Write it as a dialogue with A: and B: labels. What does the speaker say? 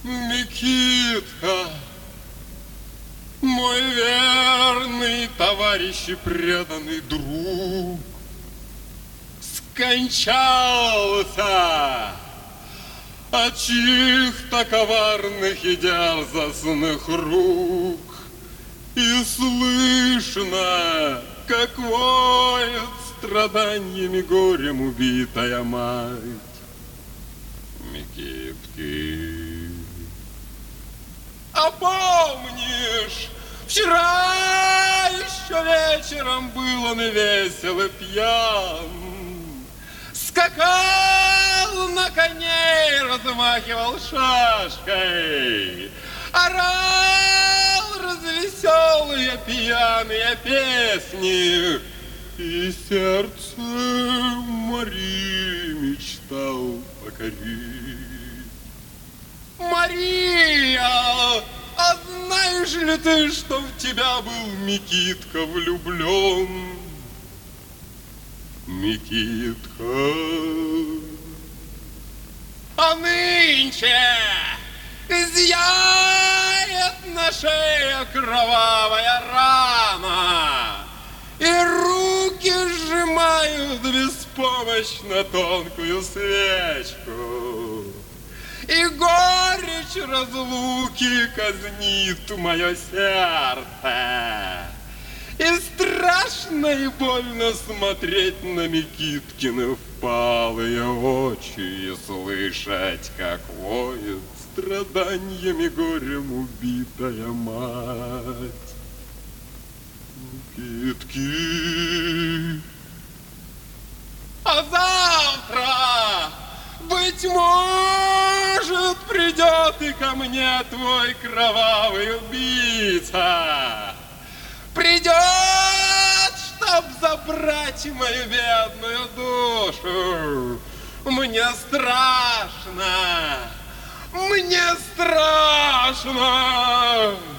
A: Микитка, мой верный товарищ и преданный друг, скончался от чьих-то коварных и дерзостных рук. И слышно, как воет страданиями горем убитая мать Микитки. А помнишь, вчера еще вечером был он весел и пьян, скакал на коне и размахивал шашкой, орал развеселые пьяные песни, и сердце Марии мечтал покорить. Мария, а знаешь ли ты, что в тебя был Микитка влюблен? Микитка. А нынче зияет на шее кровавая рана, и руки сжимают беспомощно тонкую свечку, и горечь разлуки казнит мое сердце. И страшно и больно смотреть на Микиткины впалые очи и слышать, как воет страданиями горем убитая мать Микитки. А завтра, быть может, придет и ко мне твой кровавый убийца. Придет, чтоб забрать мою бедную душу. Мне страшно, мне страшно.